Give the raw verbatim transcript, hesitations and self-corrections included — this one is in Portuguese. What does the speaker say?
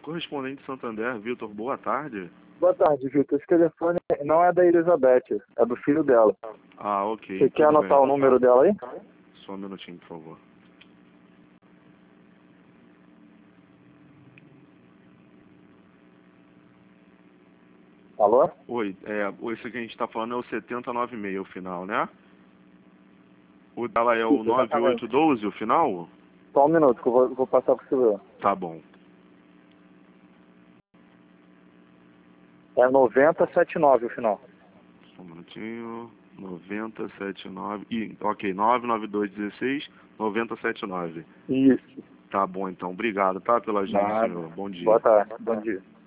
Correspondente Santander, Vitor, boa tarde. Boa tarde, Vitor. Esse telefone não é da Elizabeth, é do filho dela. Ah, ok. Você quer anotar bem. o número dela aí? Só um minutinho, por favor. Alô? Oi, é, esse que a gente está falando é o setenta e nove e seis, o final, né? O dela é o Isso, nove oito um dois, o final? Só um minuto que eu vou, vou passar para você ver. Tá bom. É noventa setenta e nove o final. Só um minutinho. noventa setenta e nove. Ih, ok, nove nove dois um seis noventa setenta e nove. Isso. Tá bom, então. Obrigado, tá, pela ajuda, Nada. senhor. Bom dia. Boa tarde. Bom dia.